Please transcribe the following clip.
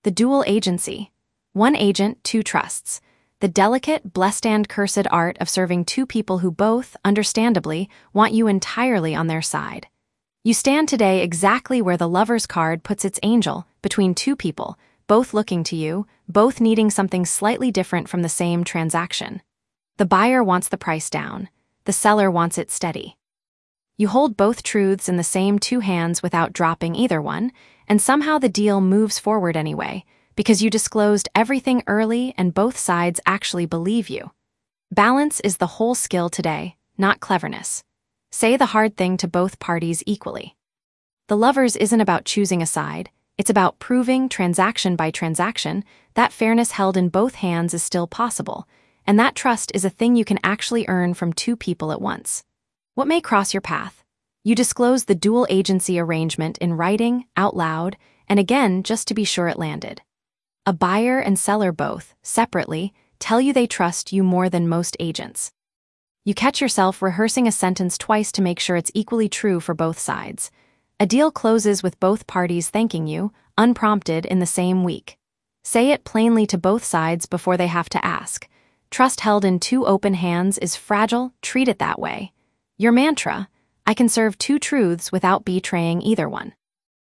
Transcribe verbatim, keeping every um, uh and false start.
The dual agency. One agent, two trusts. The delicate, blessed and cursed art of serving two people who both, understandably, want you entirely on their side. You stand today exactly where the Lover's card puts its angel, between two people, both looking to you, both needing something slightly different from the same transaction. The buyer wants the price down. The seller wants it steady. You hold both truths in the same two hands without dropping either one, and somehow the deal moves forward anyway, because you disclosed everything early and both sides actually believe you. Balance is the whole skill today, not cleverness. Say the hard thing to both parties equally. The Lovers isn't about choosing a side, it's about proving, transaction by transaction, that fairness held in both hands is still possible, and that trust is a thing you can actually earn from two people at once. What may cross your path? You disclose the dual agency arrangement in writing, out loud, and again just to be sure it landed. A buyer and seller both, separately, tell you they trust you more than most agents. You catch yourself rehearsing a sentence twice to make sure it's equally true for both sides. A deal closes with both parties thanking you, unprompted, in the same week. Say it plainly to both sides before they have to ask. Trust held in two open hands is fragile, treat it that way. Your mantra, I can serve two truths without betraying either one.